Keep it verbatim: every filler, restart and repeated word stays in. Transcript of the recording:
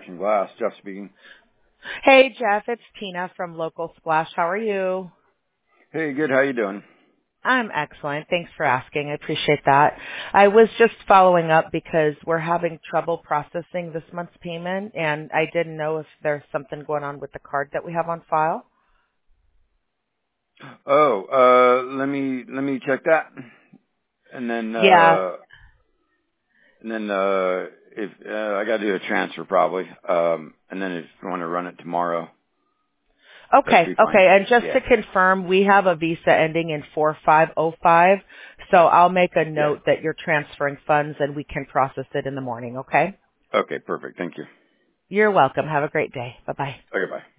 Protection Glass. Jeff speaking. Hey, Jeff, it's Tina from Local Splash. How are you? Hey, good. How you doing? I'm excellent. Thanks for asking. I appreciate that. I was just following up because we're having trouble processing this month's payment, and I didn't know if there's something going on with the card that we have on file. Oh, uh, let me let me check that, and then Yeah. uh, and then uh, if uh, I got to do a transfer probably, um, and then if you want to run it tomorrow, that should Okay, be fine. okay. And just Yeah. to confirm, we have a Visa ending in four five oh five, so I'll make a Yeah. note that you're transferring funds and we can process it in the morning, okay? Okay. Perfect. Thank you. You're welcome. Have a great day. Bye-bye. Okay. Bye.